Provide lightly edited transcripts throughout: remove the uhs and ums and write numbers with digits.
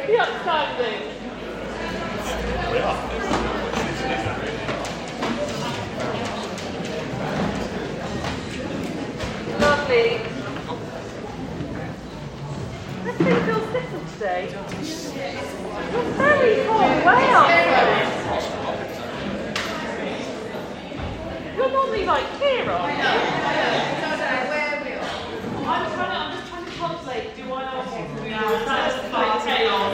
The upstanding. We are. Lovely. This thing feels different today. It's very hot. Way outside. You're normally like here, aren't you? I'm just trying to contemplate. Do I know what to do? Is that just chaos?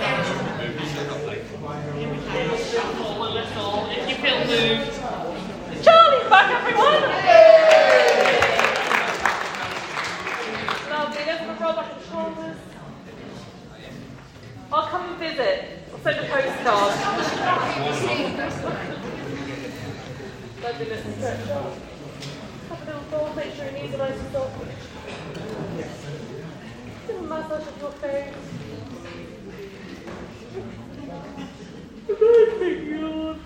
If you feel moved. Charlie's back, everyone! Lovely. Let's have a roll back the shoulders. I'll come and visit. I'll send a postcard. Lovely little stretch up. Have a little fold, make sure your knees are nice and soft. Little massage of your face. Good, big yawn.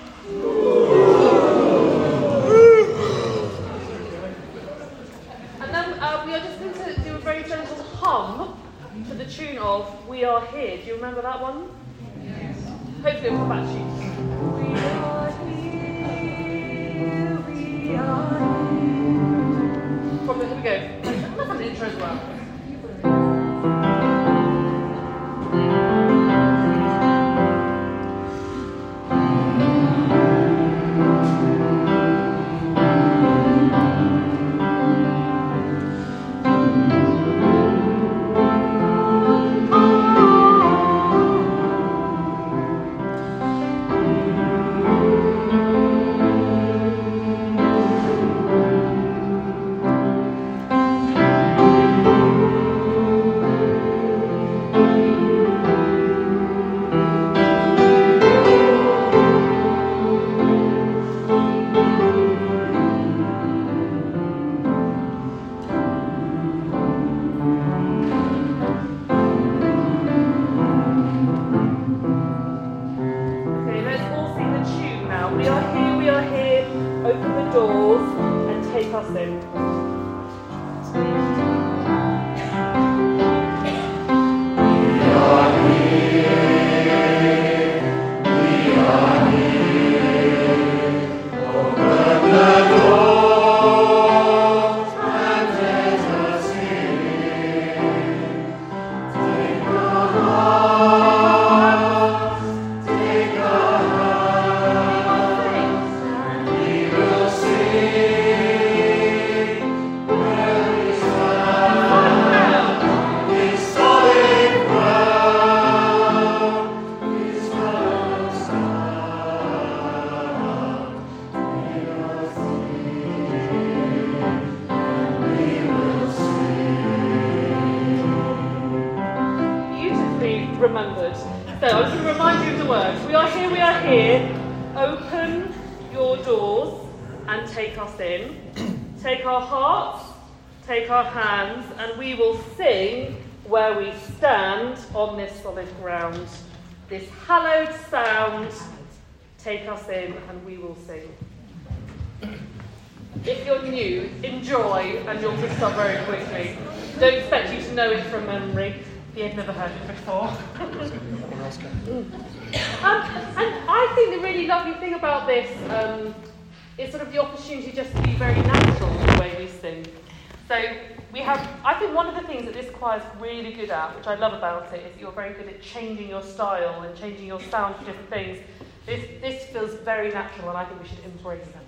And then we are just going to do a very gentle hum to the tune of We Are Here. Do you remember that one? Yes. Hopefully it'll come back to you. We are here, we are here. From the, here we go. Let's have an intro as well. Remembered. So I was going to remind you of the words. We are here. Open your doors and take us in. Take our hearts, take our hands, and we will sing where we stand on this solid ground. This hallowed sound, take us in and we will sing. If you're new, enjoy and you'll pick up very quickly. Don't expect you to know it from memory. You've never heard it before. And I think the really lovely thing about this is sort of the opportunity just to be very natural in the way we sing. So I think one of the things that this choir is really good at, which I love about it, is you're very good at changing your style and changing your sound for different things. This feels very natural and I think we should embrace that.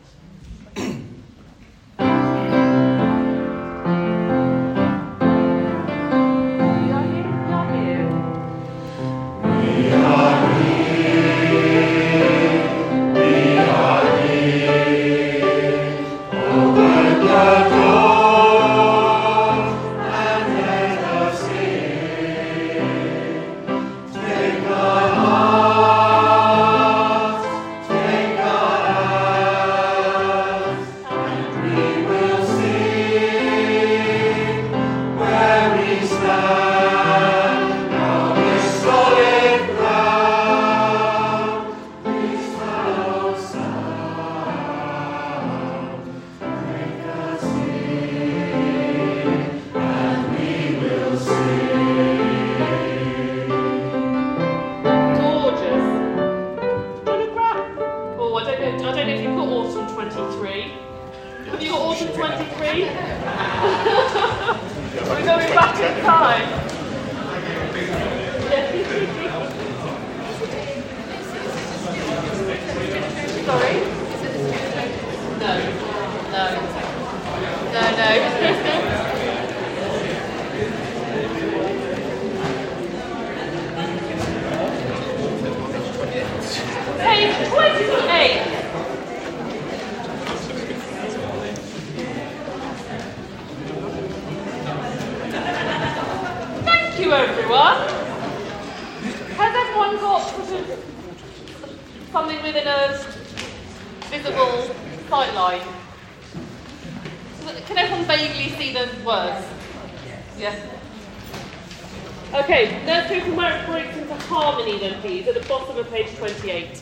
everyone got sort of something within a visible sight line? Can everyone vaguely see the words? Yes. Okay, let's go from where it breaks into harmony then, please, at the bottom of page 28.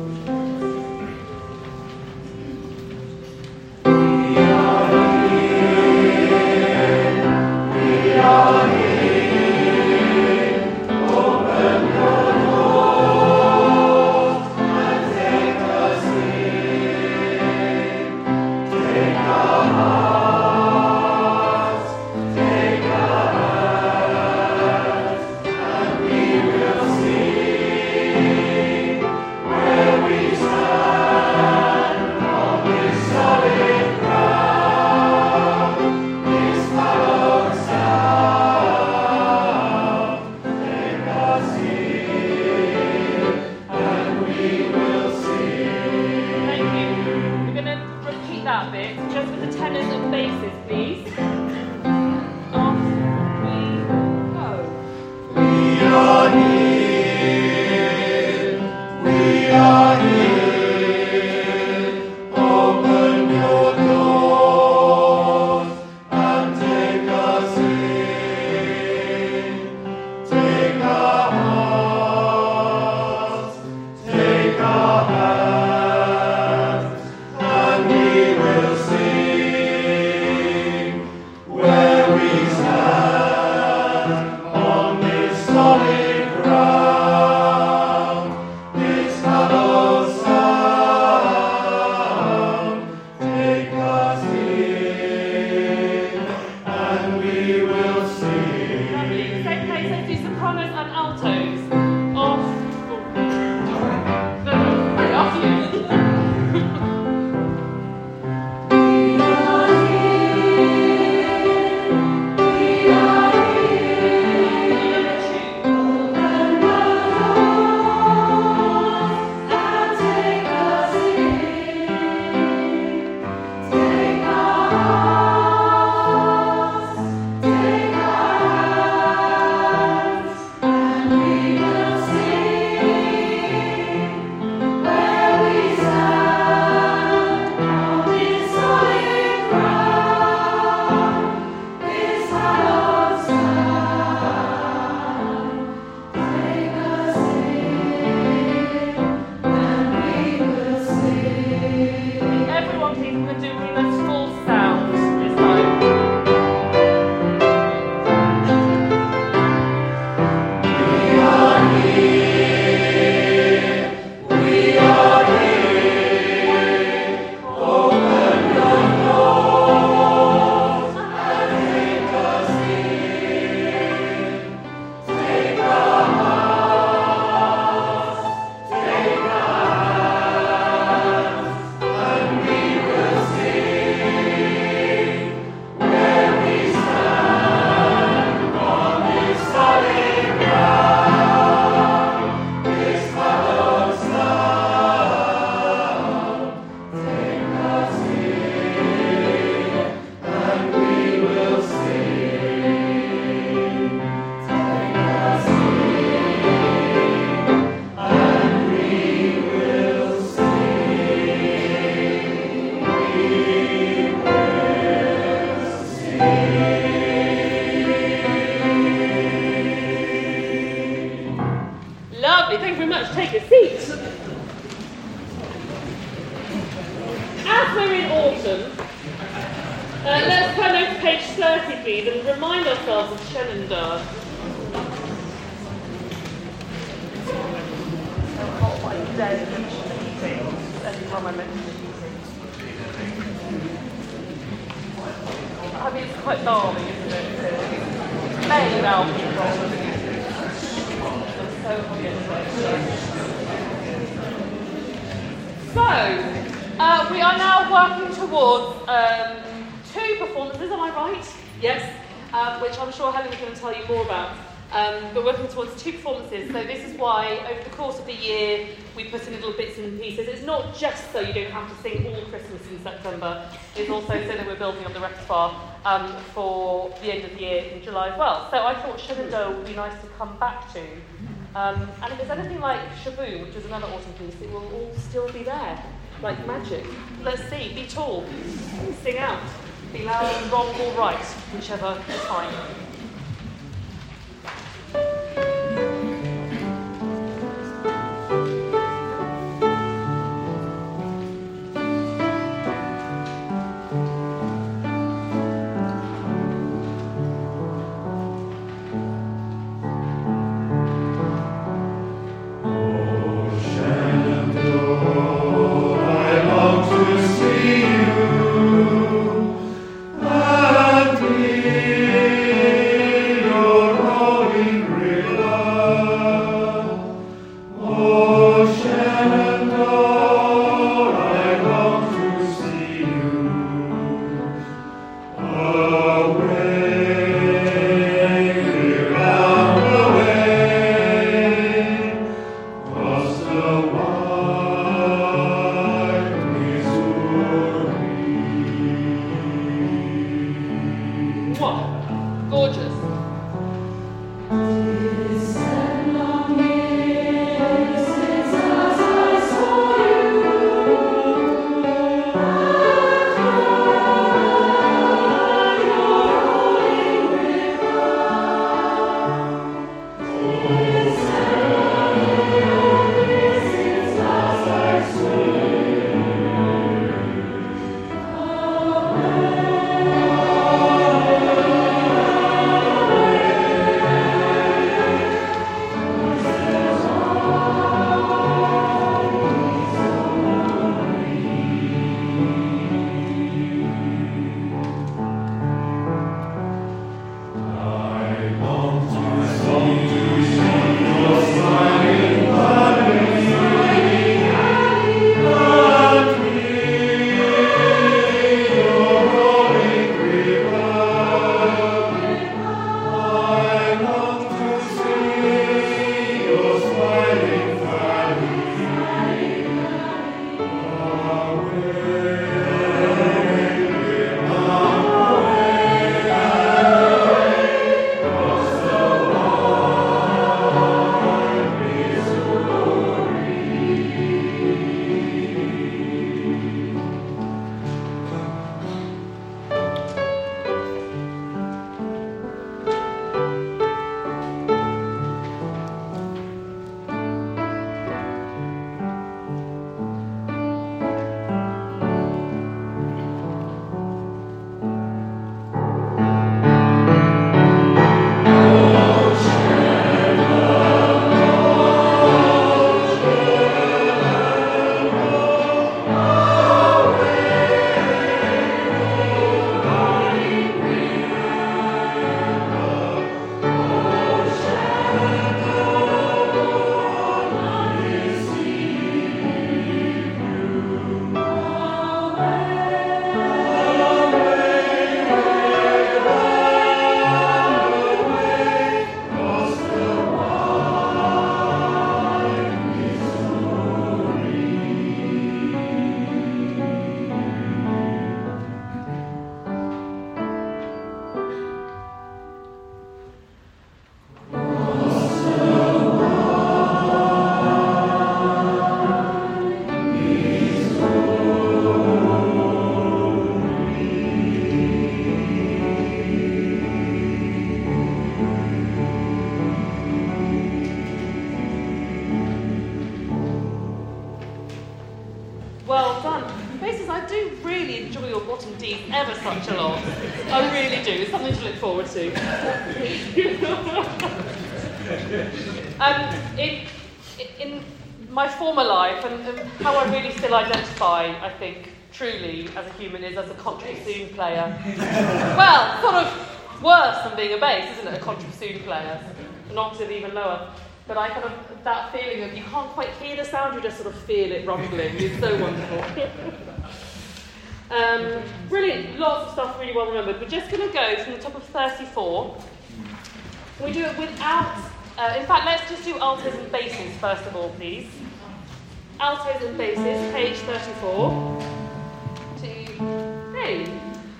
We are now working towards two performances, am I right? Yes, which I'm sure Helen's going to tell you more about We're working towards 2 performances, so this is why over the course of the year we put in little bits and pieces. It's not just so you don't have to sing all Christmas in September, it's also so that we're building on the repertoire for the end of the year in July as well. So I thought Shenandoah would be nice to come back to. And if there's anything like Shaboom, which is another autumn piece, it will all still be there, like magic. Let's see, be tall, sing out, be loud, wrong or right, whichever is fine. Ever such a lot. I really do. It's something to look forward to. In my former life, and how I really still identify, I think, truly as a human, is as a contrabassoon player. Well, sort of worse than being a bass, isn't it? A contrabassoon player, an octave even lower. But I kind of, that feeling of you can't quite hear the sound, you just sort of feel it rumbling. It's so wonderful. Brilliant, lots of stuff really well remembered. We're just going to go from the top of 34 Can we do it without... in fact, let's just do altos and basses first of all, please. Altos and basses, page 34. 2, 3.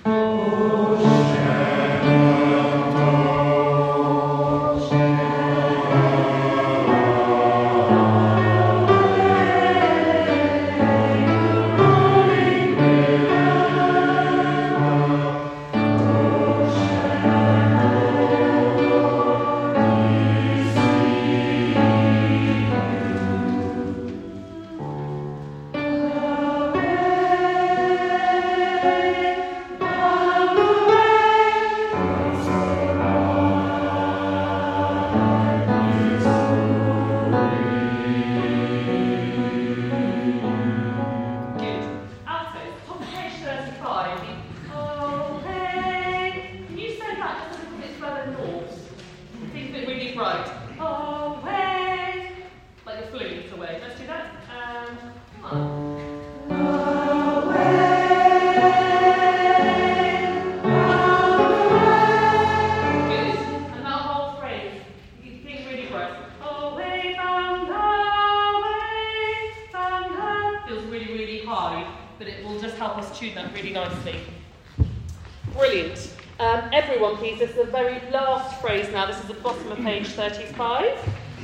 Brilliant. Everyone, please, this is the very last phrase now. This is the bottom of page 35.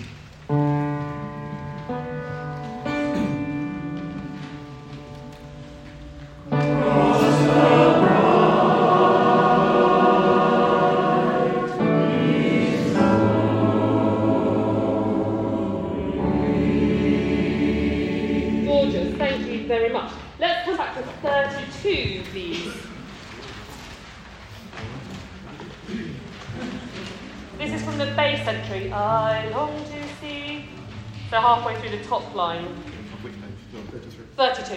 Gorgeous, thank you very much. Let's come back to 32, please. This is from the bass entry. I long to see. So halfway through the top line. Which page? 32.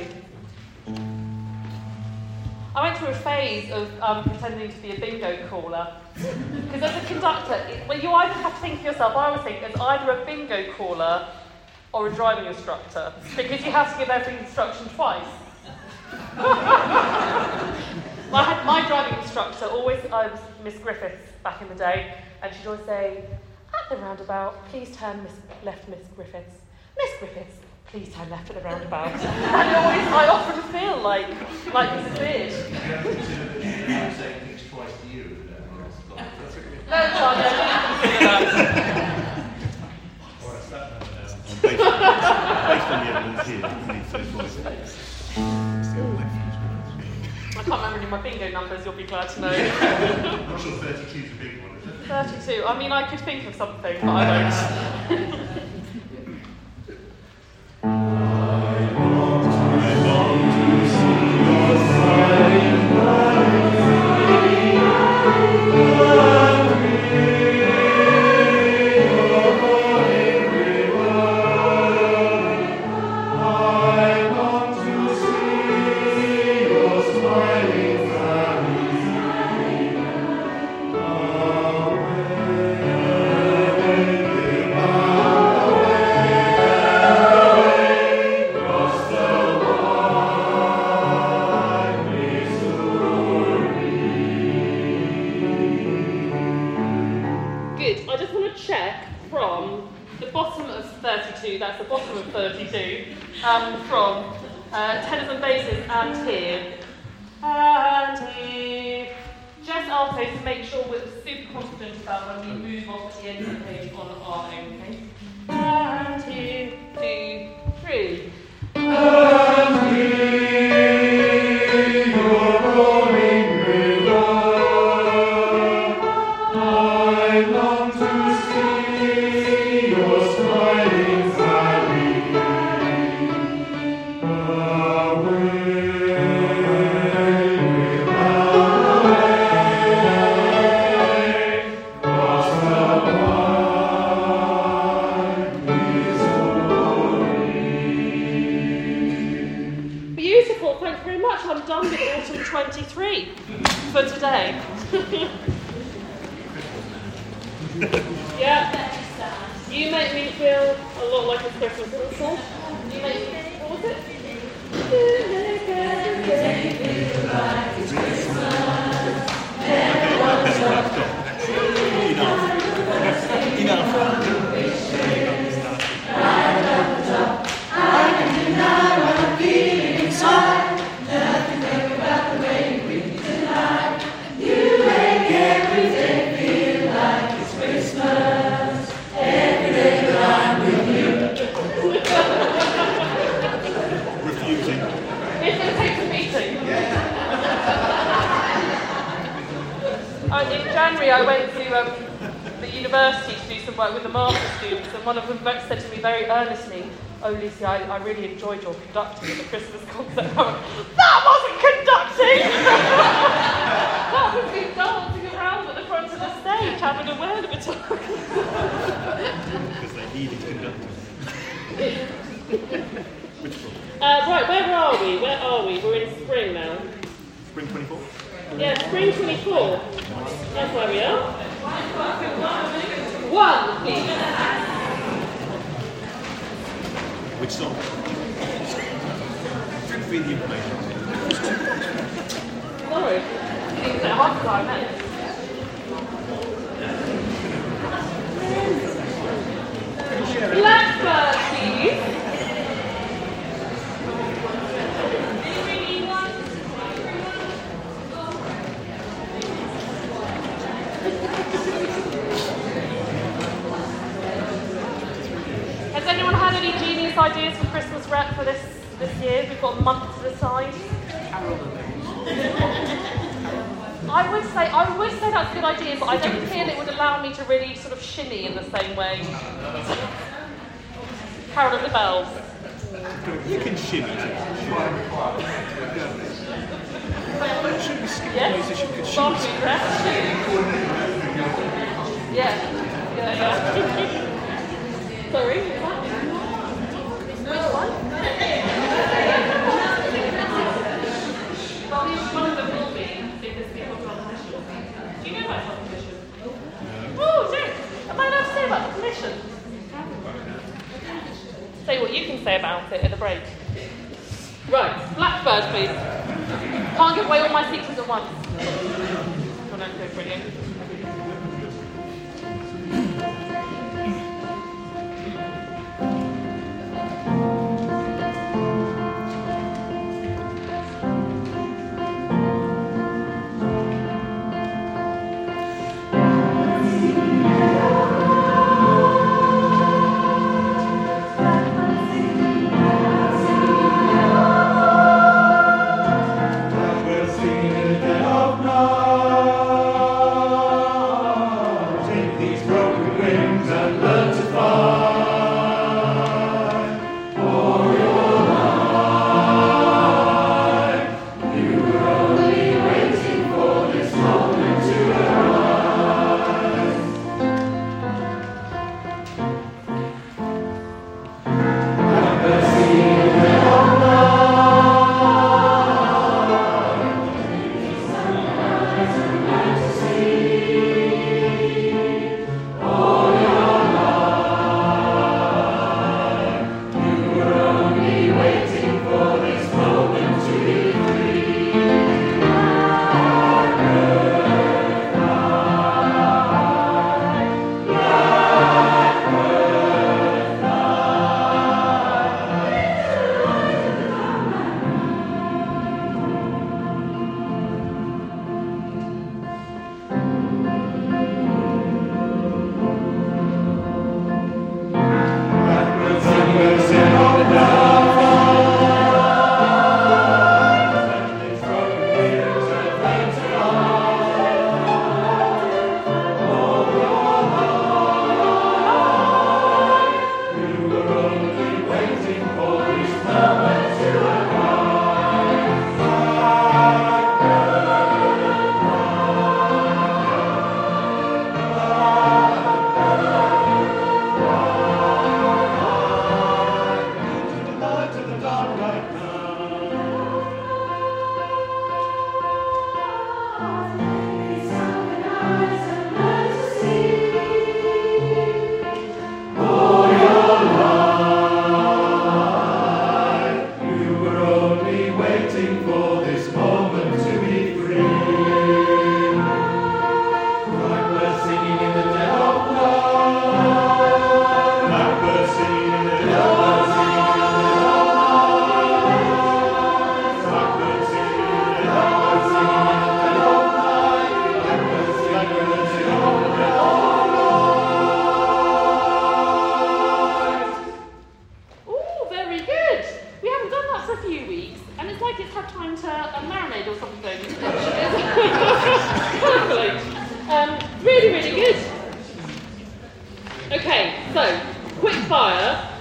I went through a phase of pretending to be a bingo caller. Because as a conductor, you either have to think of yourself, I always think, as either a bingo caller or a driving instructor. Because you have to give every instruction twice. My driving instructor I was Miss Griffiths back in the day, and she'd always say, at the roundabout, please turn left, Miss Griffiths. Miss Griffiths, please turn left at the roundabout. And I often feel like Mrs. Beard. I'm saying things twice to you. No, Or a sat nav now. Based on the evidence here, you need to voice. I can't remember any of my bingo numbers, you'll be glad to know. I'm not sure 32 is a big one, is it? 32. I mean, I could think of something, but I don't. That's the bottom of 32, from tenors and basses and here. And here. Just alto to make sure we're super confident about when we move off the end of the page on our own, okay? And here, 2, 3. And here, you're rolling river. I long to see your smiling valley. Beautiful, thanks very much. I'm done with Autumn 23 for today. Yeah. You make me feel a lot like a Christmas little song. You make me, what was it? You make every day feel like it's Christmas. Everyone's work with the master students, and one of them said to me very earnestly, "Oh, Lucy, I really enjoyed your conducting at the Christmas concert." That wasn't conducting! That was me dancing around at the front of the stage, having a word of a time. Because they needed conductors. Which one? Right, where are we? We're in spring now. Spring 24? Yeah, spring 24. That's where we are. One, please. Which song? Feed the information. Sorry. It's a hot time, isn't it? Blackbird, please. Has anyone had any genius ideas for Christmas rep for this year? We've got a month to decide. I would say that's a good idea, but I don't feel it would allow me to really sort of shimmy in the same way. Carol of the Bells. You can shimmy too. Should we skip Yes. places you could shimmy? Barking dress. Yeah. Sorry. Which one? One of them will be because people have got permission. Do you know about the permission? Oh, dear. Am I allowed to say about the permission? Say what you can say about it at the break. Right, Blackbird, please. Can't give away all my secrets at once. Oh, no, so brilliant. We'll sing in the dead of night.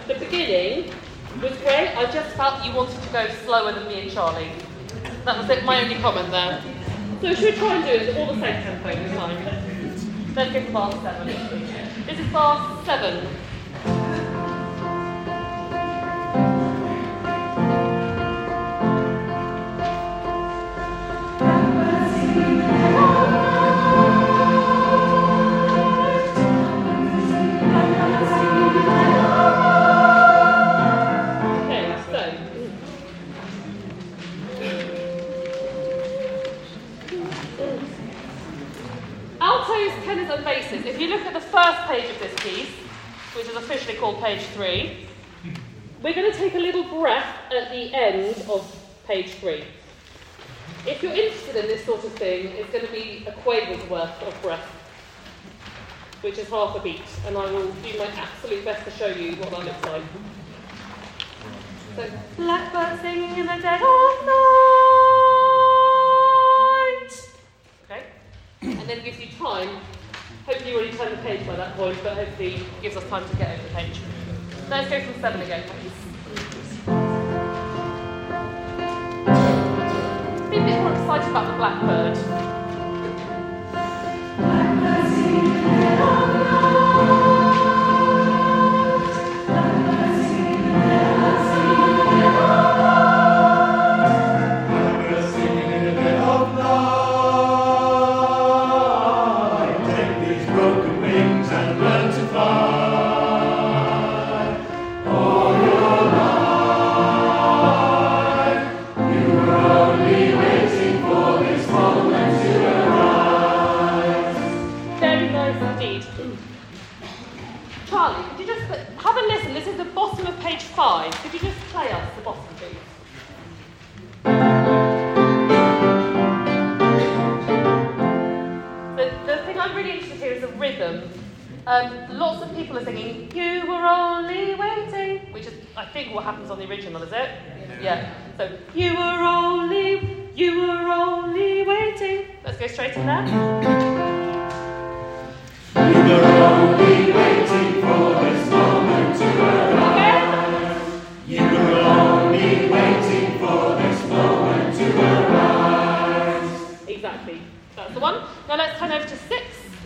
the beginning was great. I just felt you wanted to go slower than me and Charlie. That was it, my only comment there. So should we try and do it all the same tempo this time? Let's go for bar 7. This is bar 7. If you look at the first page of this piece, which is officially called page 3, we're going to take a little breath at the end of page 3. If you're interested in this sort of thing, it's going to be a quaver's worth of breath, which is half a beat, and I will do my absolute best to show you what that looks like. So, blackbird singing in the dead of night. Okay, and then it gives you time. Hopefully you already turned the page by that point, but hopefully it gives us time to get over the page. Let's go from 7 again, please. Be a bit more excited about the blackbird. Blackbird singing in the dead of night. Blackbird singing in the dead of night. Blackbird singing in the dead of night. Charlie, could you just have a listen? This is the bottom of page 5. Could you just play us the bottom, please? The thing I'm really interested in here is the rhythm. Lots of people are singing, "You were only waiting," which is, I think, what happens on the original, is it? Yeah. So, you were only waiting. Let's go straight in there. You were only waiting for this moment to arrive. You were only waiting for this moment to arise. Exactly. That's the one. Now let's turn over to 6.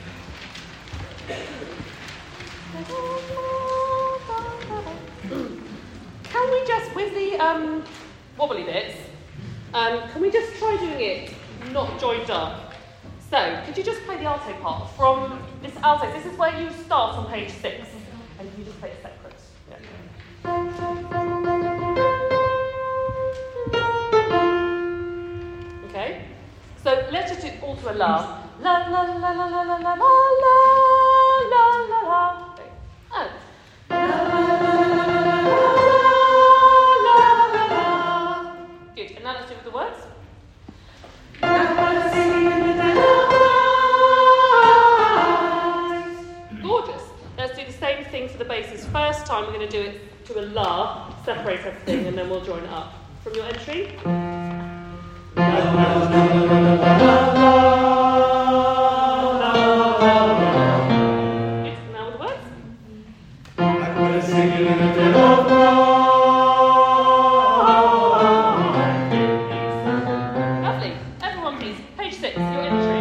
Can we just, with the wobbly bits, can we just try doing it not joined up? So, could you just play the alto part from this alto? This is where you start on page 6, and you just play it separate. Yeah. Okay. So let's just do all to a la. La la la la la la la la la la la la. Okay. Oh. La la la la la la. Good. And now let's do it with the words. Gorgeous. Let's do the same thing for the basses. First time we're going to do it to a la, separate everything, and then we'll join it up. From your entry. Good. Now with the words. Lovely. Everyone please. Page 6, your entry.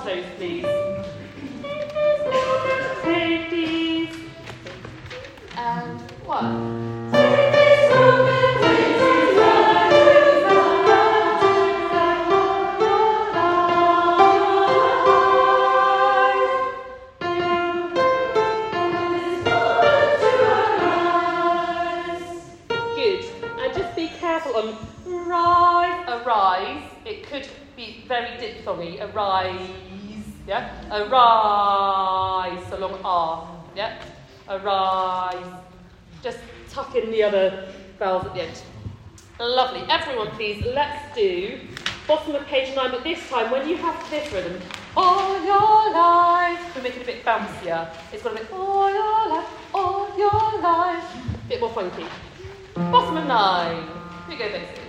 toes, please. Safeties. And 1. On arise, it could be very diphthongy, arise, yeah? Arise, so long R, yeah? Arise. Just tuck in the other vowels at the end. Lovely. Everyone, please, let's do bottom of page 9, but this time, when you have this rhythm, all your life, we make it a bit bouncier. It's got a bit, all your life, a bit more funky. Bottom of 9. Here we go, basics.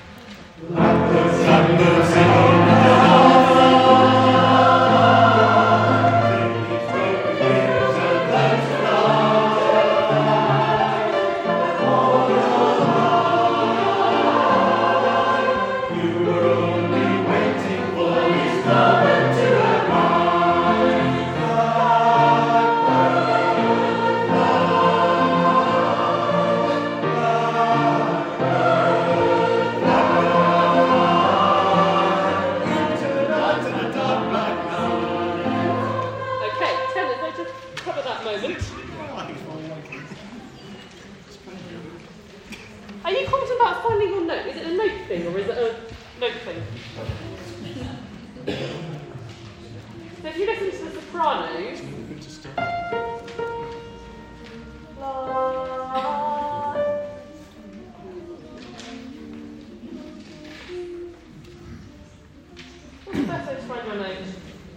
Are you commenting about finding your note? Is it a note thing or is it a note thing? So if you listen to the sopranos, what's the best way to find your note?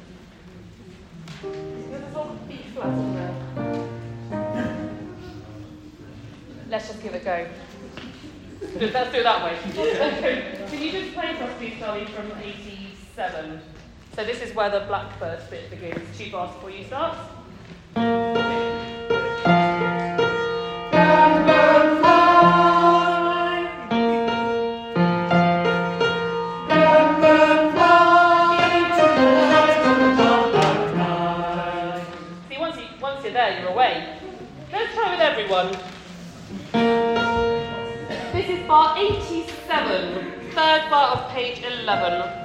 There's a lot of B flat on there. Let's just give it a go. Let's do it that way. Can you just play for us, please, Charlie, from 87? So this is where the Blackbird bit begins. 2 bars before you start. Blackbird fly. Blackbird fly to the top of night. See, once you're there, you're away. Let's try with everyone. This is bar 87, 3rd bar of page 11.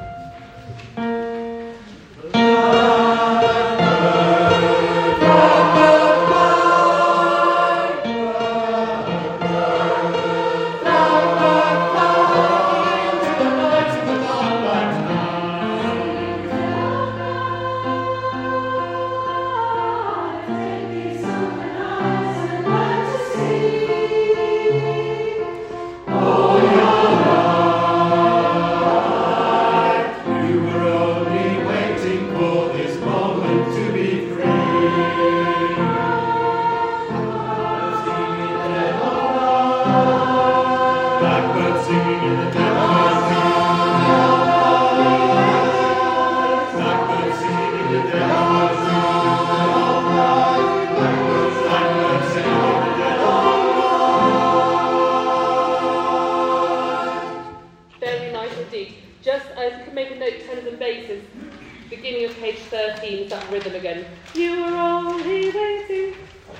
Beginning of page 13 is that rhythm again. You were only waiting.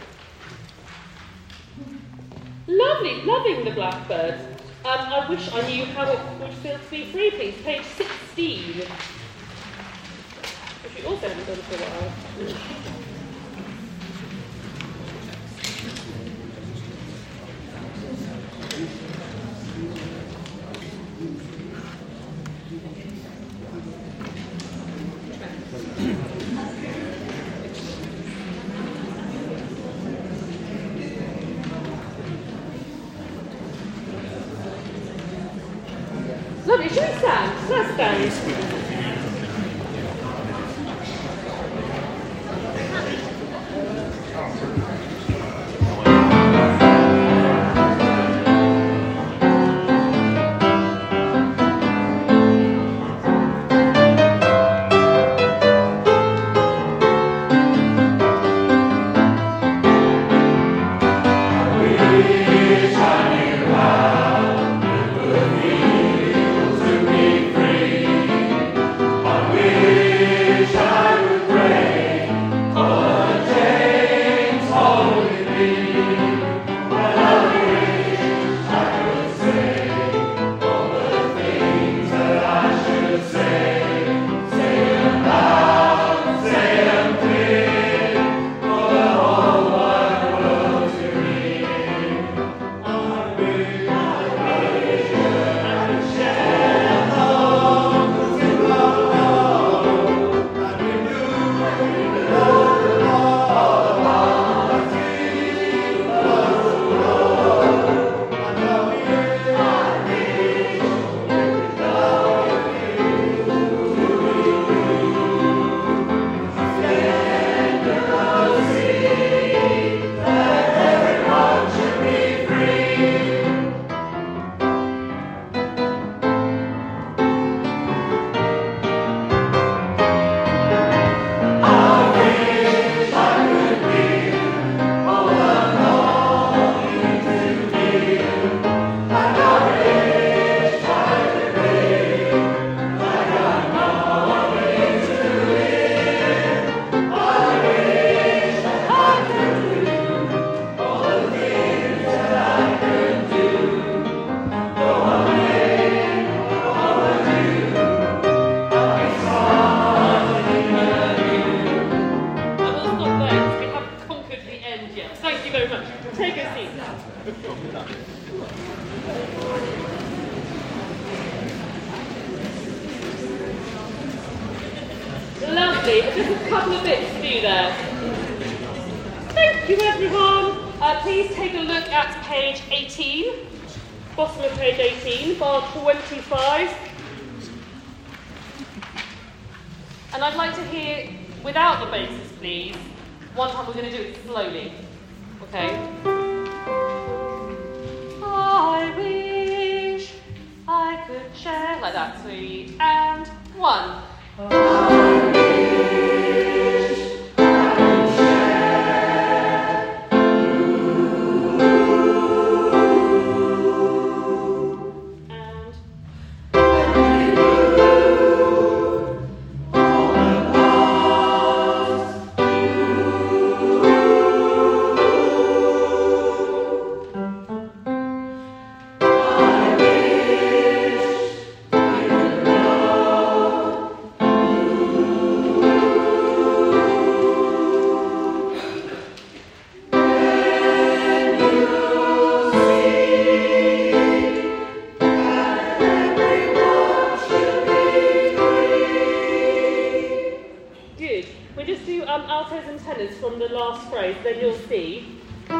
Lovely, loving the Blackbird. I wish I knew how it would feel to be free, please. Page 16. Which we also haven't done for a while. Lovely, should we stand? Let's stand. Free. Lovely. Just a couple of bits to do there. Thank you, everyone. Please take a look at page 18. Bottom of page 18, bar 25. And I'd like to hear, without the basses, please. One time we're going to do it slowly. Okay? I wish I could share. Like that. 3 and 1. I wish I could share. Altos and tenors from the last phrase, then you'll see 2, 3,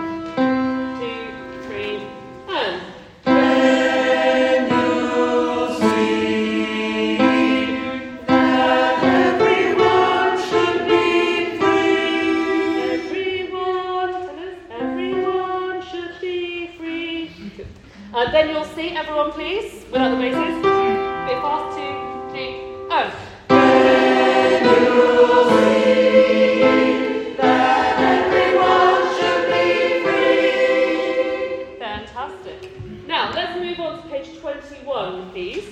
and then you'll see that everyone should be free. Everyone should be free. Then you'll see, everyone please, without the basses. Bit fast, 2, 3, and then you'll see. Please.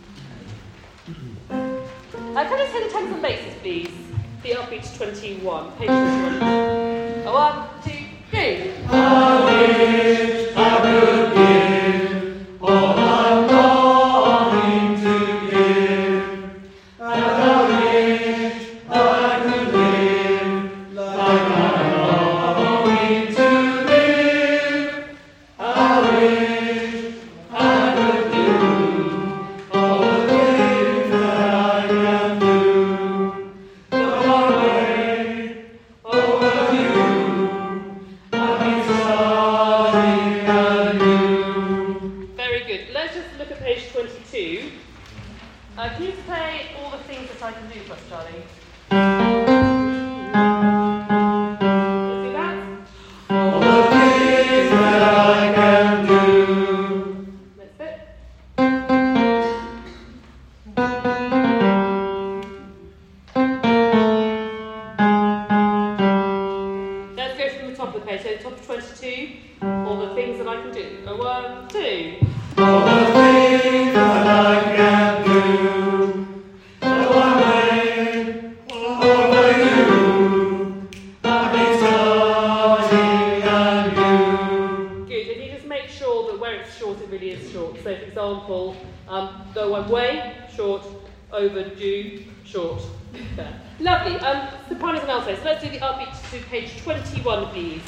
Can I say the tenths and basses, please? The upbeat to 21, page 21. 1, 2, 3. I wish I could give all I'm longing to give. And I wish I could live like I'm longing to live. I wish I could do all the things that I can do. The one way over you, I'll be starting anew. Very good. Let's just look at page 22. Can you say all the things that I can do for us, Charlie? Let's do that. All the things that I can do. That's it. Let's go from the top of the page. So the top of 22, all the things that I can do. 1, 2. All the things that I can do. The one way over you. I'll be starting anew. Good. If you just make sure that where it's short, it really is short. So, for example, go one way, short, over, do, short. There. Lovely. Sopranos and altos. Let's do the upbeat to page 21, please.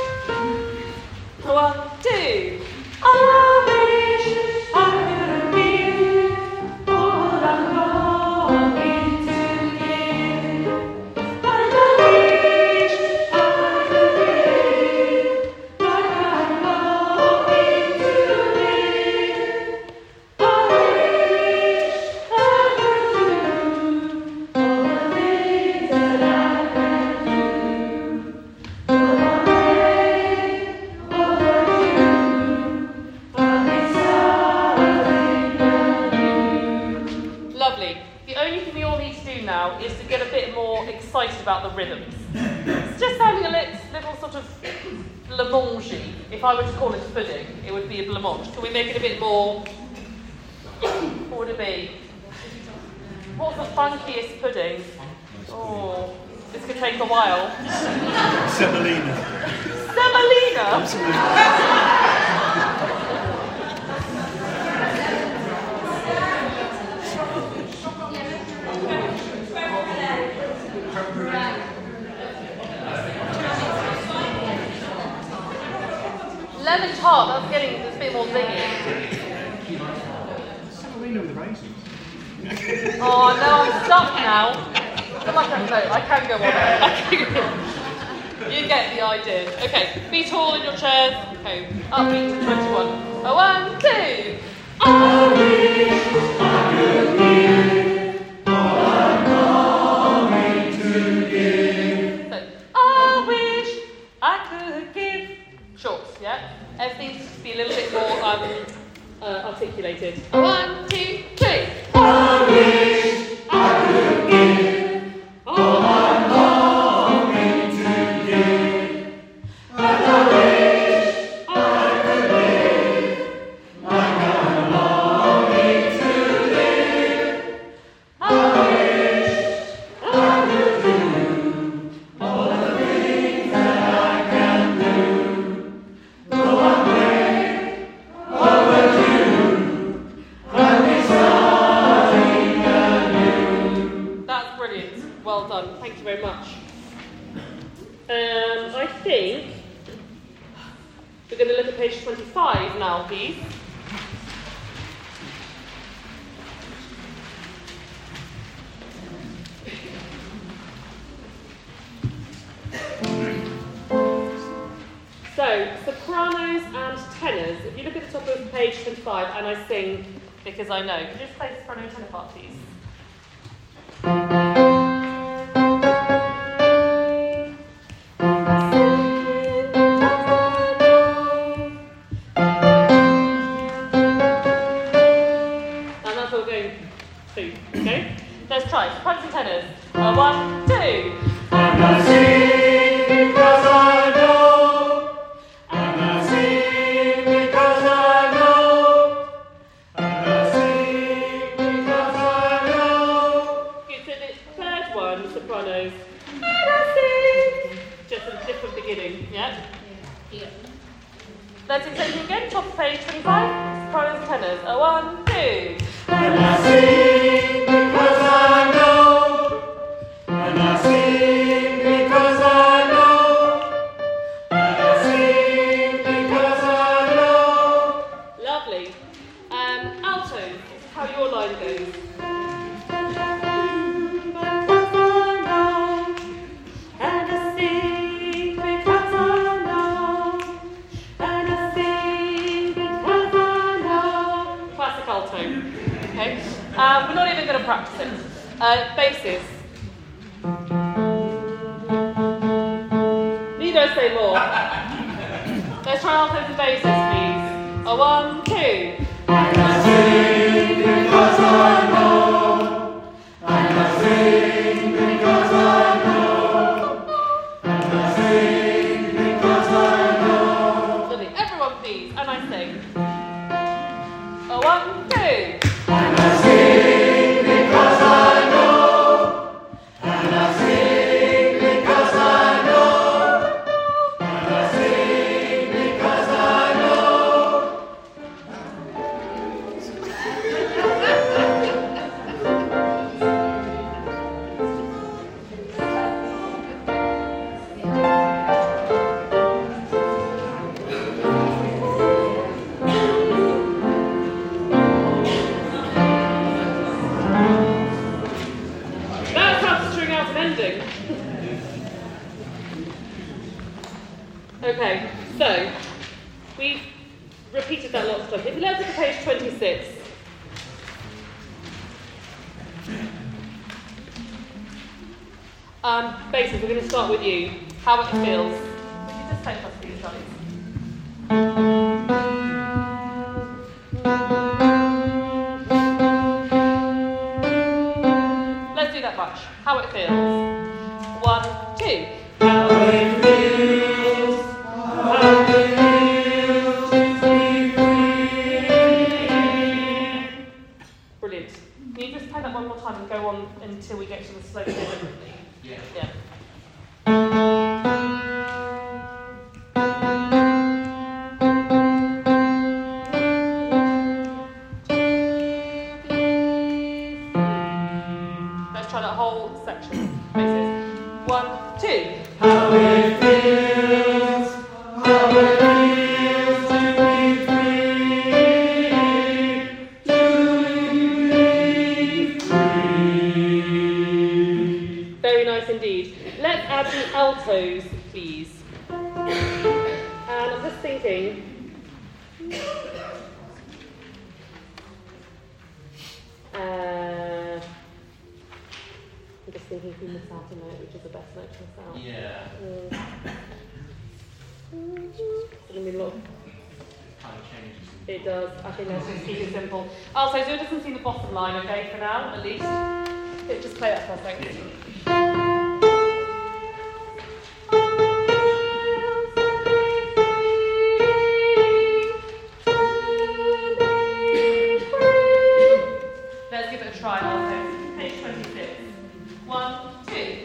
1, 2. I wish I could give all I'm longing to give. And I wish I could live like I'm longing to live. I wish I could do all the things that I can do. The one way over you, I'll be starting anew. Lovely. The only thing we all need to do now is to get a bit more excited about the rhythms. It's just sounding a little sort of blancmange. If I were to call it pudding, it would be a blancmange. Can we make it a bit more? What would it be? What's the funkiest pudding? Oh, this could take a while. Semolina. Semolina? Lemon tart, that's getting a bit more zingy. Semolina with raisins. Oh no, I'm stuck now. I can go on. You get the idea. Okay, be tall in your chairs. Okay, upbeat to 21. 1, 2. I wish I could give all I'm longing to give. So, I wish I could give. Short, yeah? Everything needs to be a little bit more articulated. 1, 2, 3. I wish I could give all I'm longing to give. And I wish I could live like I'm longing to live. I wish I could do all the things that I can do. Though I'm way overdue, I'll be starting anew. That's brilliant. Well done. Thank you very much. I think we're going to look at page 25 now, please. So, sopranos and tenors. If you look at the top of page 25, and I sing because I know. Could you just play the soprano and tenor part, please? And that's what we're going to. Okay? Let's try. Sopranos and tenors. 1, 2. And I sing because I know. And I sing because I know. And I sing because I know. Okay, so the third one, sopranos. And I sing. Just a different beginning, yeah? Yeah. Let's do the same thing again. Top of page 25. Sopranos and tenors. 1, 2. And I sing because I know. And I sing because I know. And I sing because I know. Lovely. Altos. This is how your line goes. Because I know. And I sing because I know. And I sing because I know. Classic alto. Okay. We're not even going to practice it. Basses. Need I say more? Let's try altos and basses, please. 1, 2. And I sing because I know. And I sing because I know. And I sing because I know. Lovely. Everyone, please. And I sing. 1, 2. And I sing because I know. And I sing because I know. And I sing because I know. That's how to string out an ending. Okay, so we've repeated that lots of times. If you let's look at page 26. Basically, we're going to start with you. How it feels. Would you just take us through your studies? Let's do that much. How it feels. 1, 2. How it feels. How it feels to be free. Brilliant. Can you just play that one more time and go on until we get to the slow deliberately? Yeah. Let's try that whole section. Basses. 1, 2. How it feels. How it feels to be free. To be free. altos, please. And I'm just thinking. I'm just thinking who missed out a note, which is the best note to miss out. Yeah. It's going to be a lot. Kind of changes. It does. I think that's just keep it simple. Also, so it doesn't seem the bottom line, okay, for now, at least. Just play that for a second. Let's give it a try, also. Page 26. 1, 2.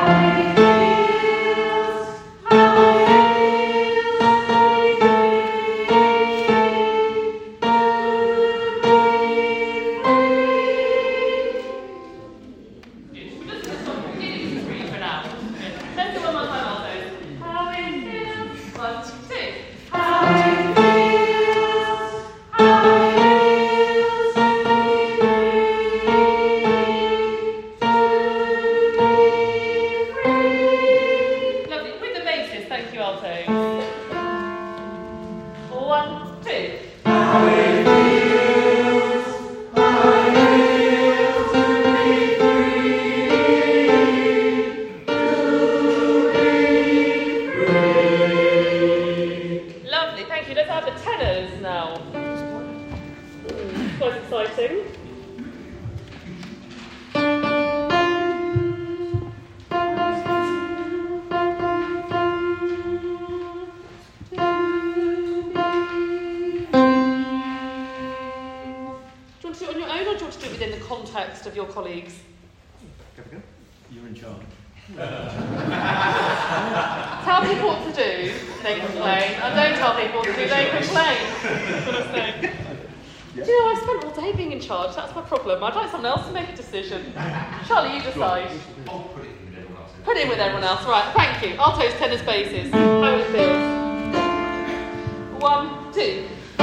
Of your colleagues. You're in charge. Tell people what to do, they complain. And don't tell people what to do, they complain. Do you know, I spent all day being in charge. That's my problem. I'd like someone else to make a decision. Charlie, you decide. I'll put it in with everyone else. Put it in with everyone else. Right, thank you. Altos, tenors, basses. How it feels. 1, 2.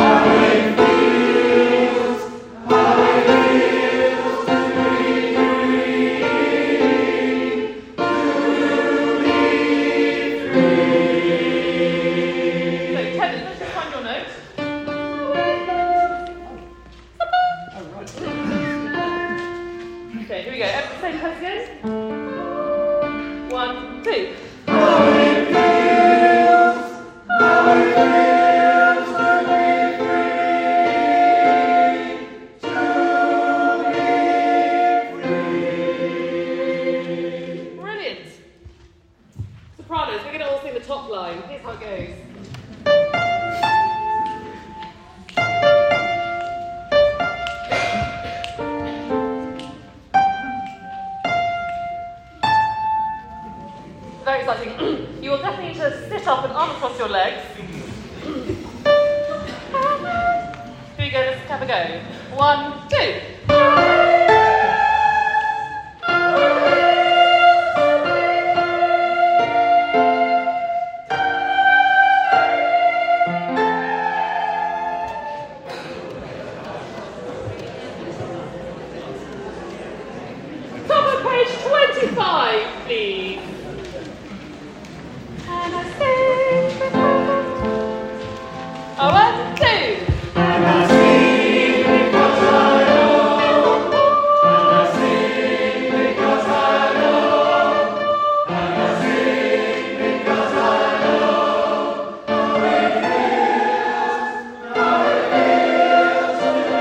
You will definitely need to sit up and arm across your legs. Here we go, let's have a go. 1, 2. Top of page 25, please. And I sing because 1, 2. And I sing because I know. And I sing because I know. And I sing because I know. How it feels to be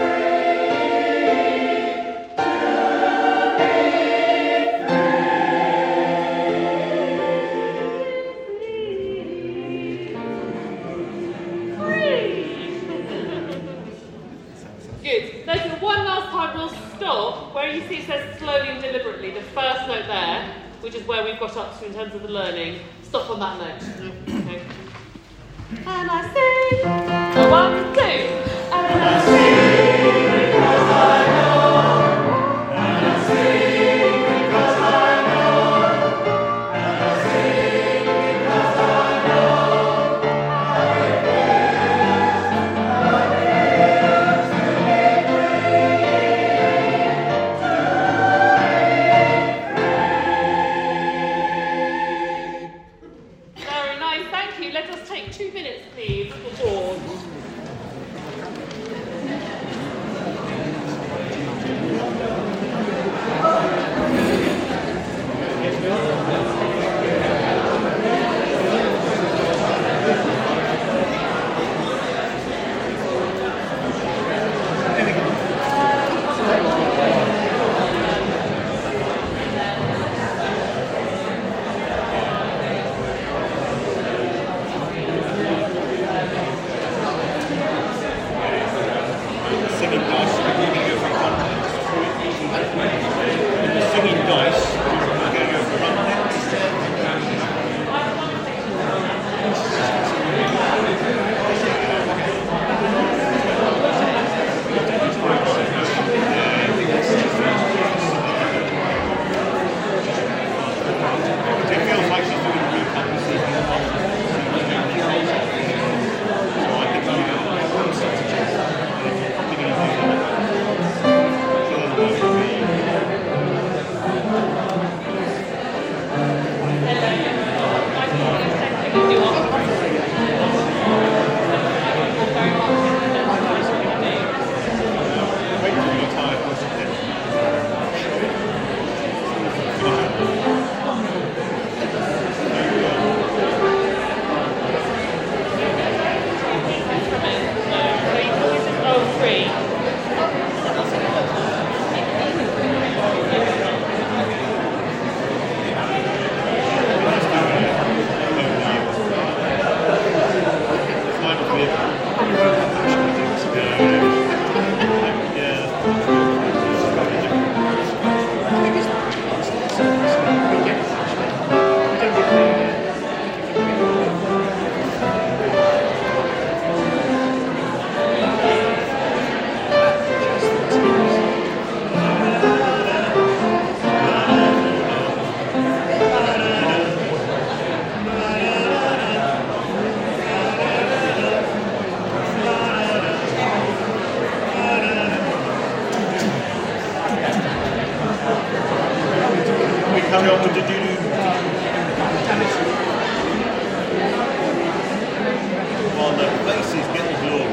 Good. Notice one last time we'll stop where you see it says slowly and deliberately, the first note there, which is where we've got up to in terms of the learning. Stop on that note. Okay. And I sing. 1, 2. And I sing because I know. And I sing because I know. And I sing because I know. How it feels to be free. Carry on with the doo-doo. While the faces get the glory.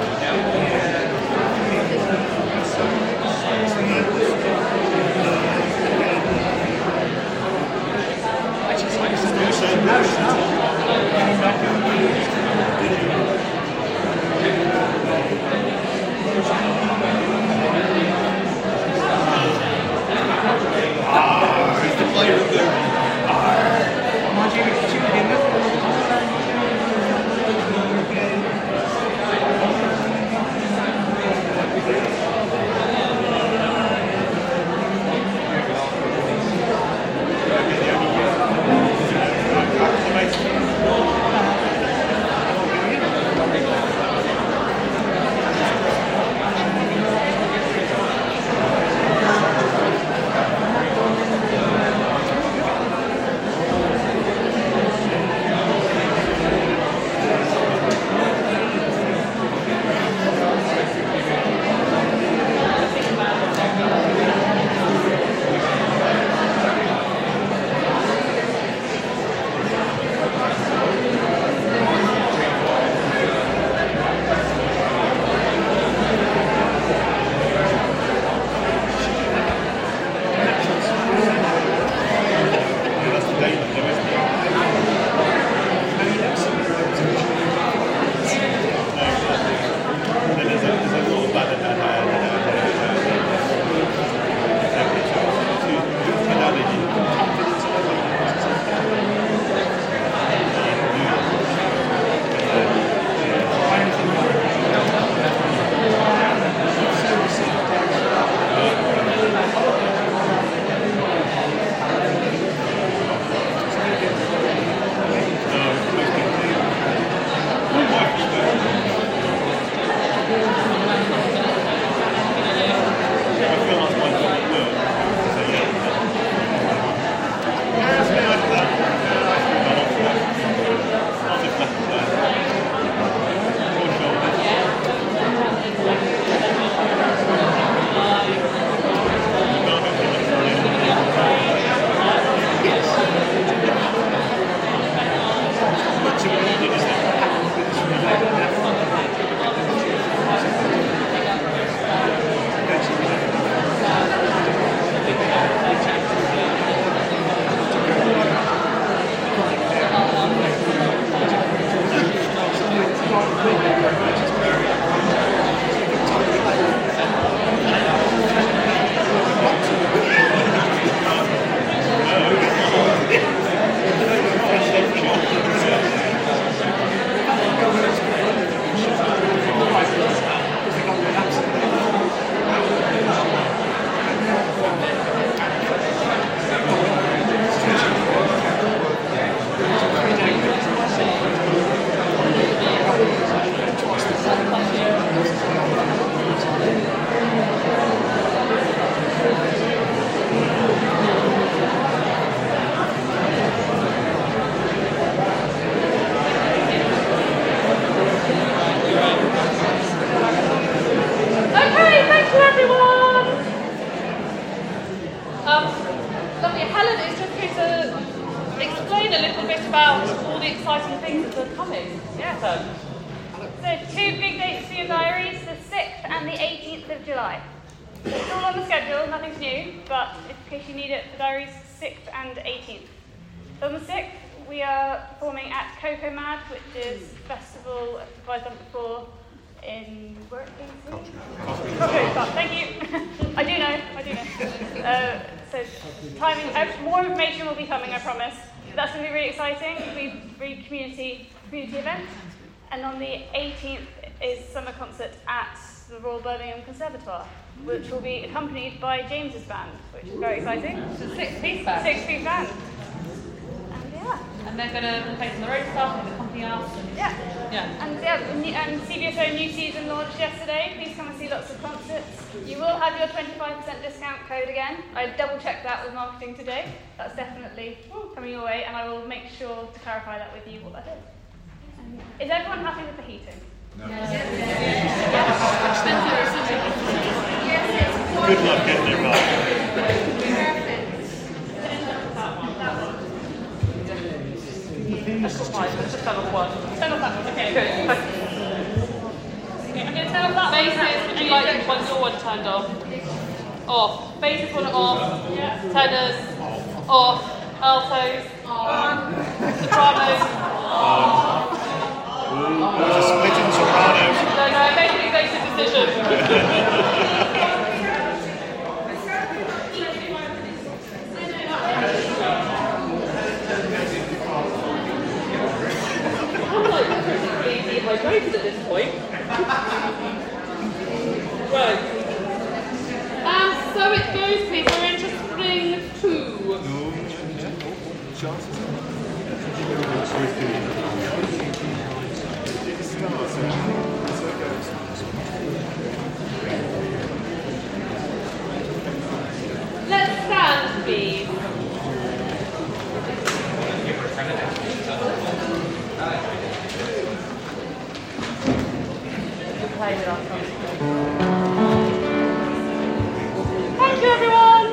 Okay, stop. Thank you. I do know. So timing, more information will be coming, I promise. That's going to be really exciting. It'll be a really community event. And on the 18th is summer concert at the Royal Birmingham Conservatoire, which will be accompanied by James's band, which is very exciting. It's a six-piece band. Six-piece band. And yeah. And they're going to play some of their own stuff and accompany us. Yeah. Yeah. And CBSO new season launched yesterday. Please come and see lots of concerts. You will have your 25% discount code again. I double-checked that with marketing today. That's definitely coming your way, and I will make sure to clarify that with you what that is. Is everyone happy with the heating? Good luck getting it right. Let's just turn off one. Turn off that one. Okay, good. Okay, I'm going to turn off that Basses, would you like once your one turned off? Off. Basses one off. Yeah. Tenors off. Altos on. Sopranos on. There's a split in sopranos. No, I made an executive decision. I'm like pretty dehydrated at this point. Right. So it goes, please. We're into string 2. Let's stand, please. Thank you, everyone.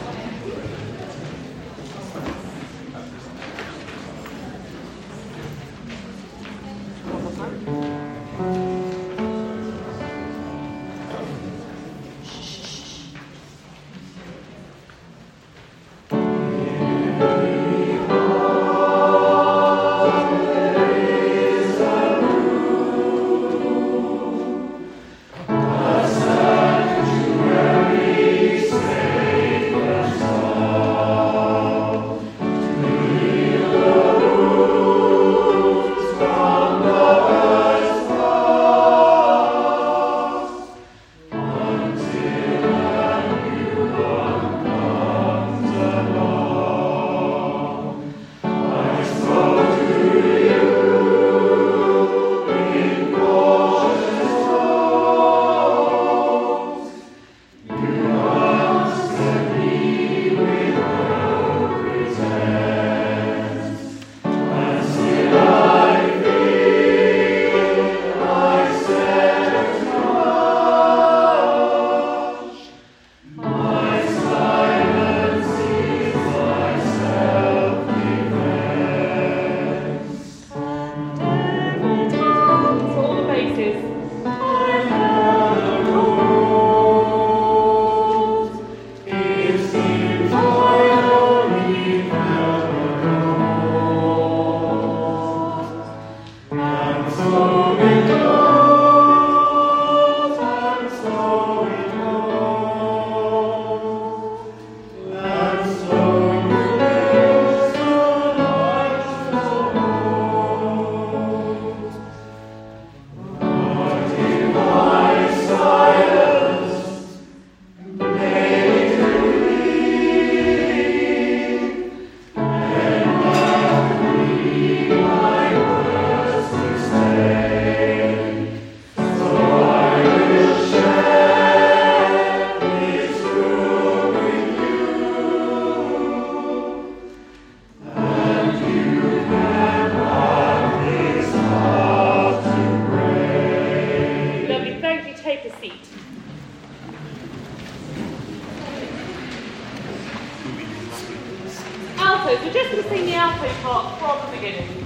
altos. We're just going to sing the alto part from the beginning.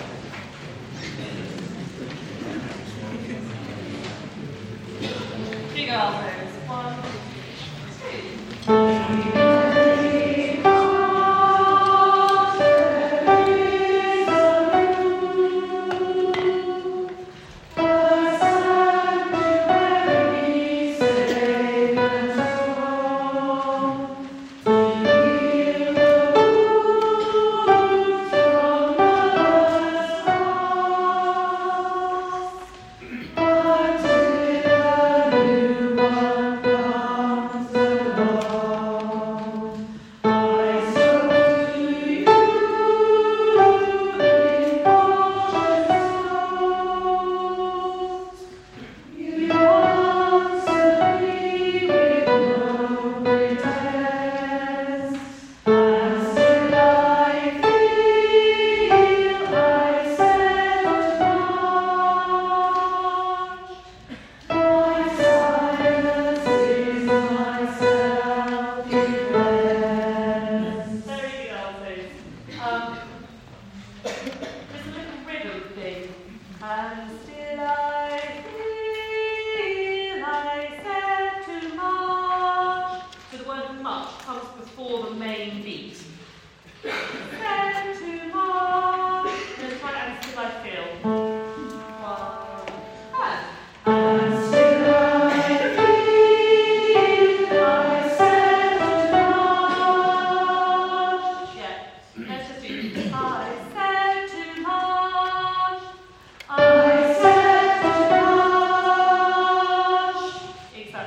Big altos. 1, 2.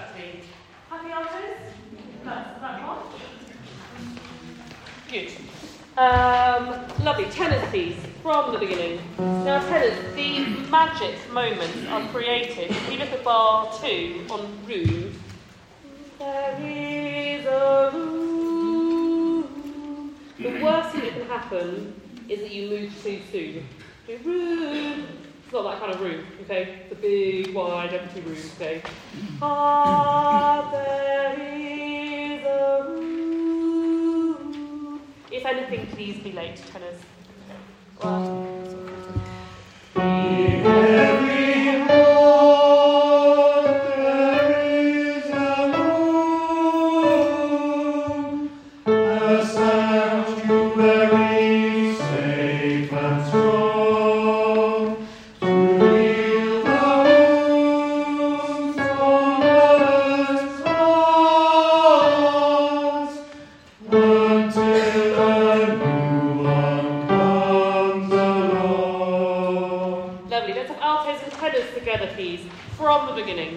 Exactly. Happy altos? That's one. Good. Lovely. Tenors, please, from the beginning. Now, tenors, the magic moments are created. If you look at bar 2 on room, there is a room. The worst thing that can happen is that you move too soon. Do room. It's not that kind of room, okay? It's a big, wide, empty room, okay? Ah, there is a room. If anything, please be late, tenors. Well, together, please, from the beginning.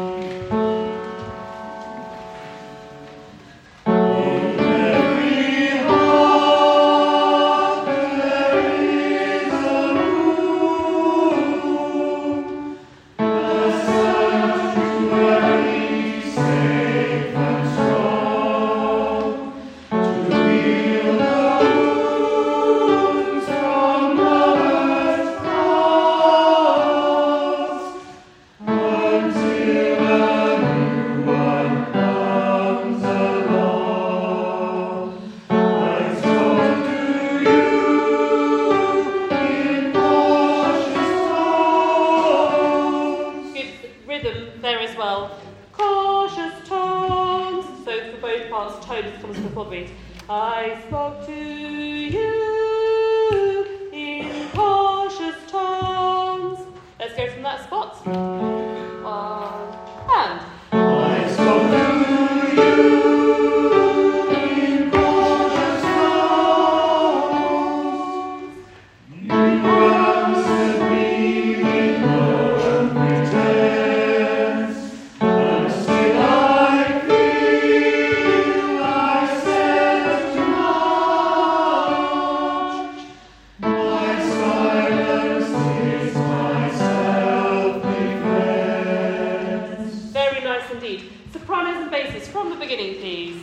I spoke to you in cautious tones. Let's go from that spot. And I spoke to you in cautious tones. You answered me with no pretense, and still I feel I said too much. My silence is my self-defense. Very nice indeed. Sopranos and basses from the beginning, please.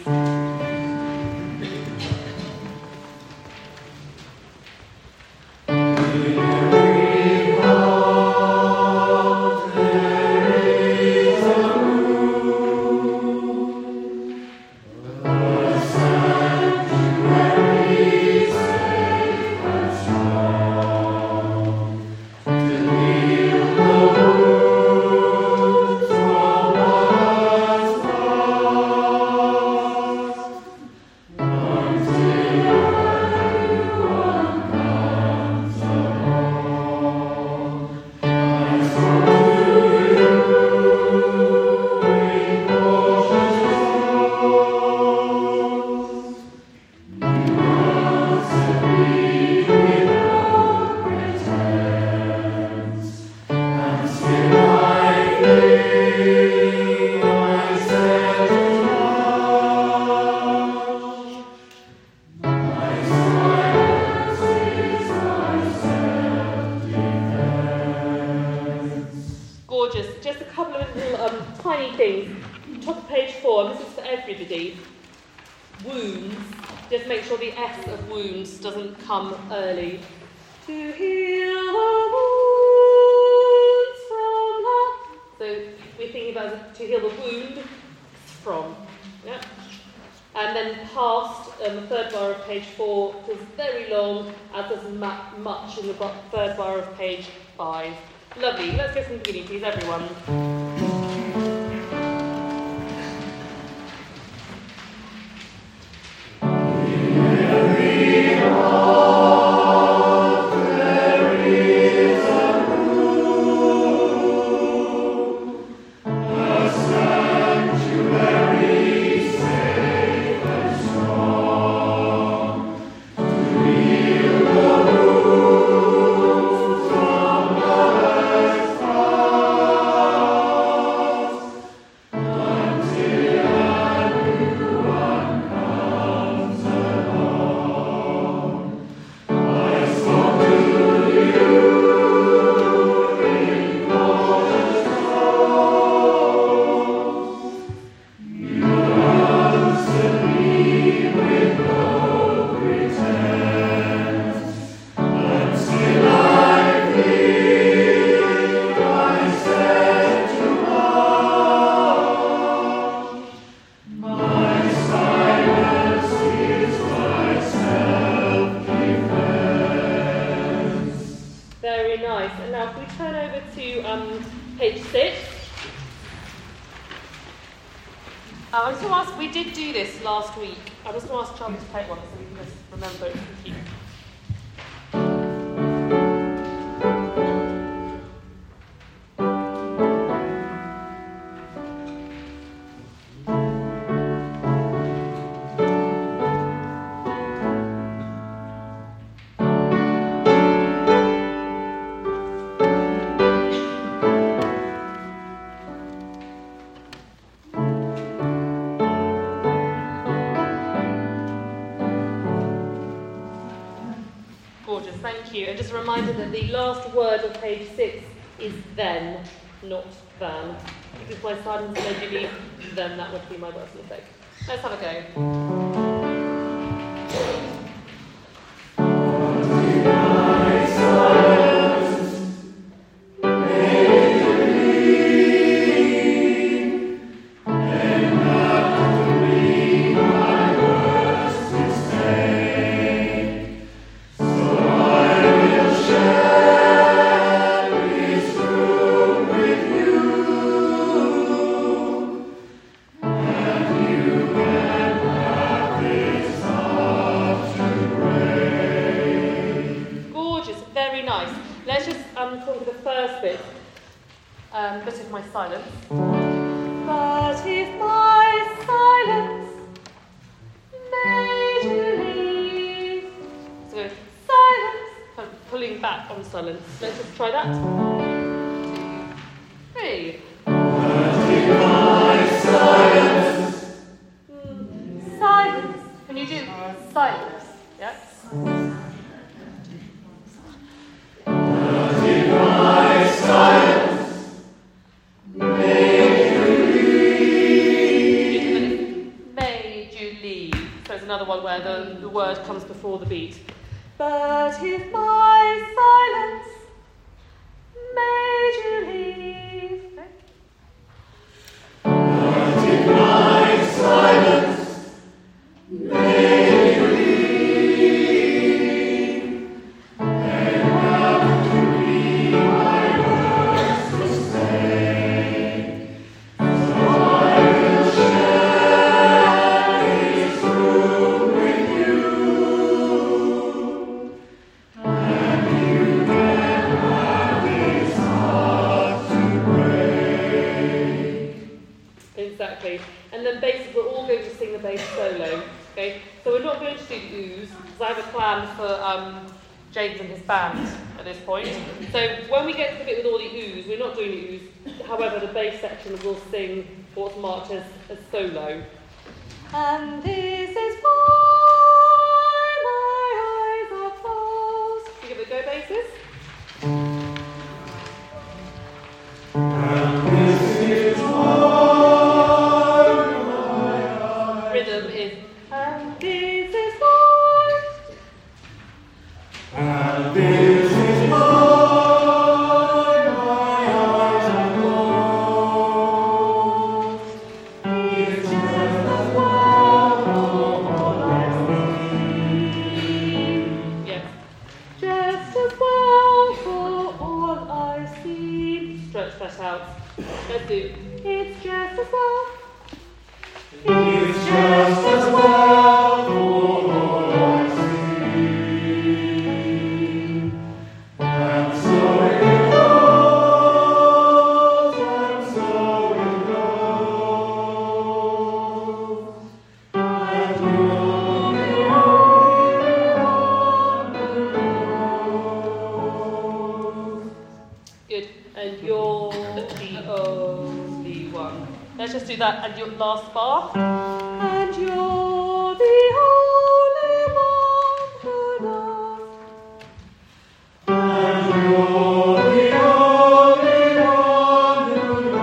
Just a couple of little tiny things. Top of page 4, and this is for everybody. Wounds. Just make sure the S of wounds doesn't come early. To heal the wounds from love. So we're thinking about to heal the wound from. Yeah. And then past the third bar of page 4 is very long, as does much in the third bar of page 5. Lovely. Let's go from the beginning, please, everyone. Oh I just want to ask, we did do this last week. I just want to ask Charlie to play one so we can just remember it for you. Thank you. And just a reminder that the last word of page 6 is then, not than. If my silence made you leave, then that would be my worst mistake. Let's have a go. Silence. But if my silence made you leave. So silence. Kind of pulling back on silence. Let's just try that. 1, 2, 3. But if my silence. Silence. Can you do silence? Yes. But if my silence. Another one where the word comes before the beat. But if my silence made you leave. Okay. But if my silence made you leave, then how to be my worst mistake. So I will share this room with you, and you can have this heart to break. Exactly. And then bass, we're all going to sing the bass solo. Okay? So we're not going to do the ooze, because I have a plan for James and his band at this point. So when we get to the bit with all the ooze, we're not doing the ooze. However, the bass section will sing what's marked as solo. And this is why my eyes are closed. Can you give it a go, basses? And this is why my eyes. Rhythm is. And this is why. And this is why my eyes are closed. It's just as well for all I see. Yes. Just as well for all I see. Stretch that out. Let's do. It's just as well. It's just as well for all I see. And so it goes, and so it goes. And you'll be the only one. Good. And you're the only one. Let's just do that and your last bar. And you're the only one who knows. And you're the only one who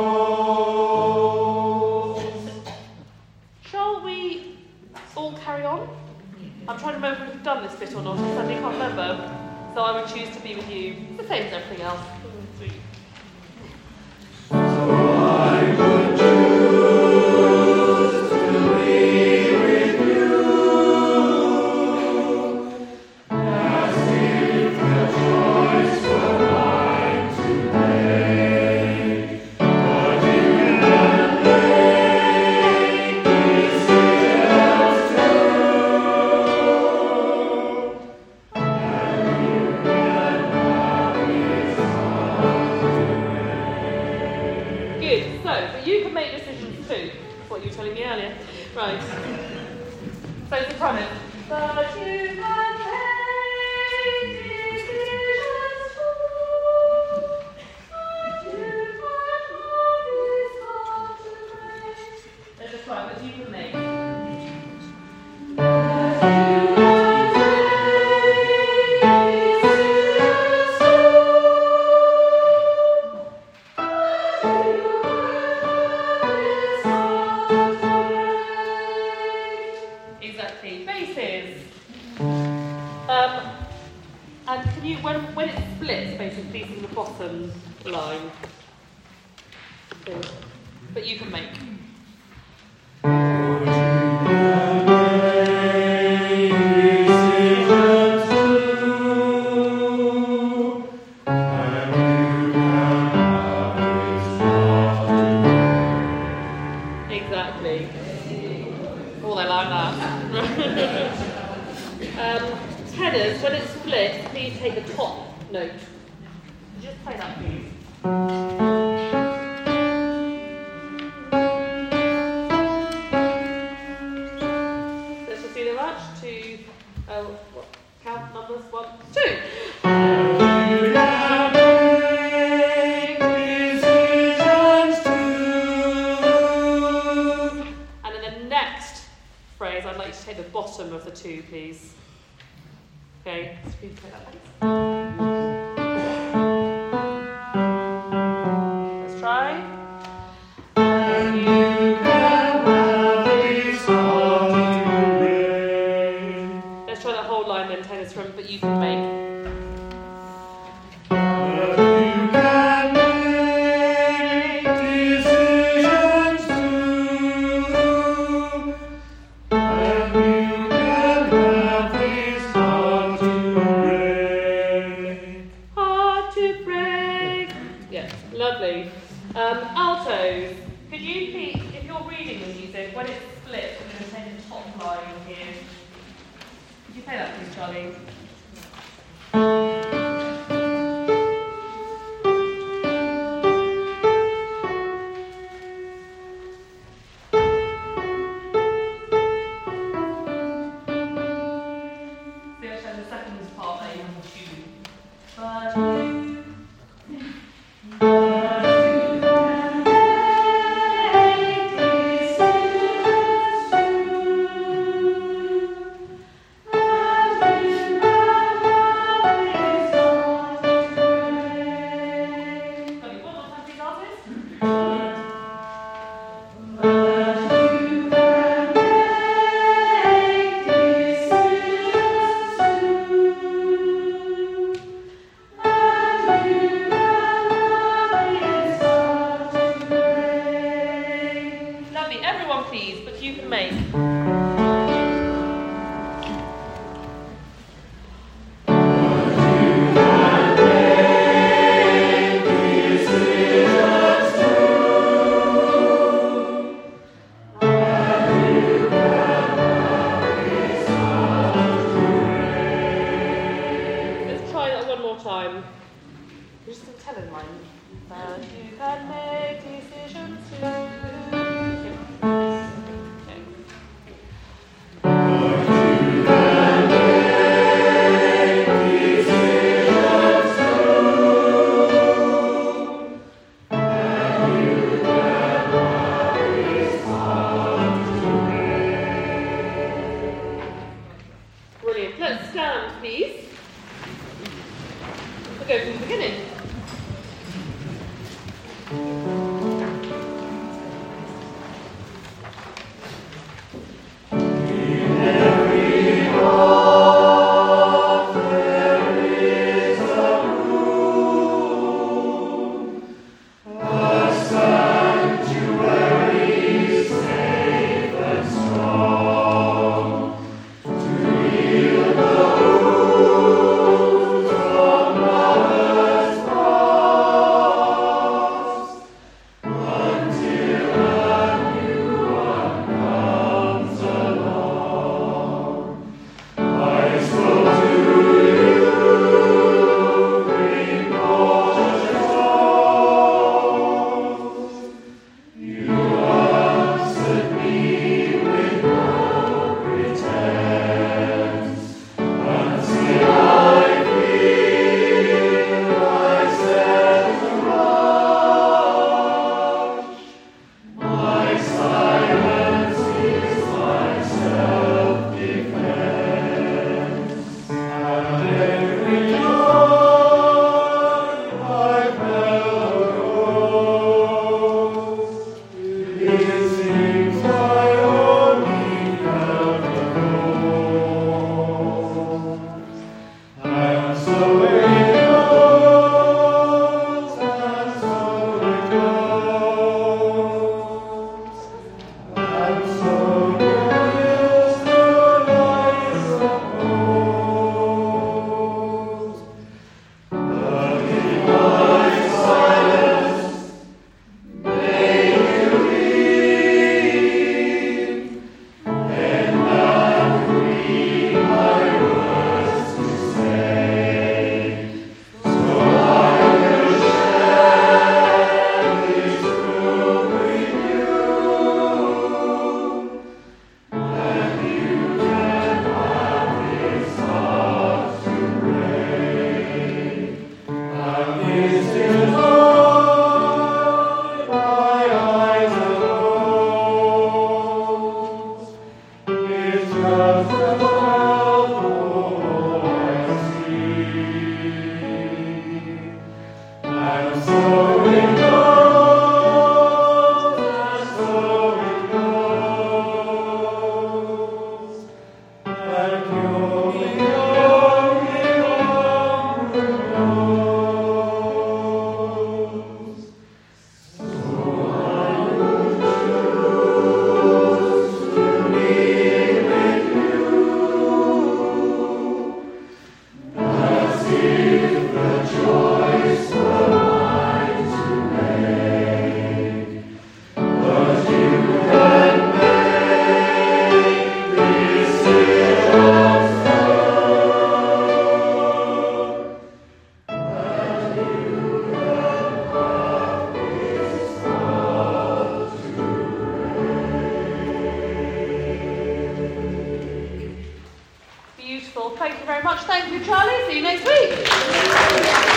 knows. Shall we all carry on? I'm trying to remember if we've done this bit or not. I suddenly can't remember. So I would choose to be with you. It's the same as everything else. Sweet. So I would choose to be with you, as if the choice were mine to make. But you can make what you were telling me earlier. Right. So it's a promise. But you can make decisions too. But you can always start to make. Let's just try, but you can make. And can you, when it splits, basically from the bottom line, but you can make. Exactly. Oh, they like that. Tenors, when it's split, please take the top note. Just play that, please. Let's just do the march to count numbers 1, 2. And in the next phrase, I'd like you to take the bottom of the 2, please. Okay, so please take that, please. Let's try. And you can have this heart to break. Let's try that whole line then, tenors from, but you can make. Lovely. Altos, could you please, if you're reading the music, when it's split, we're going to take the top line here. Could you play that please, Charlie? So let's have the second part that you have to tune. But everyone please, but you can make. Let's try that one more time. Just a telling line. But you can make decisions too. much. Thank you, Charlie. See you next week.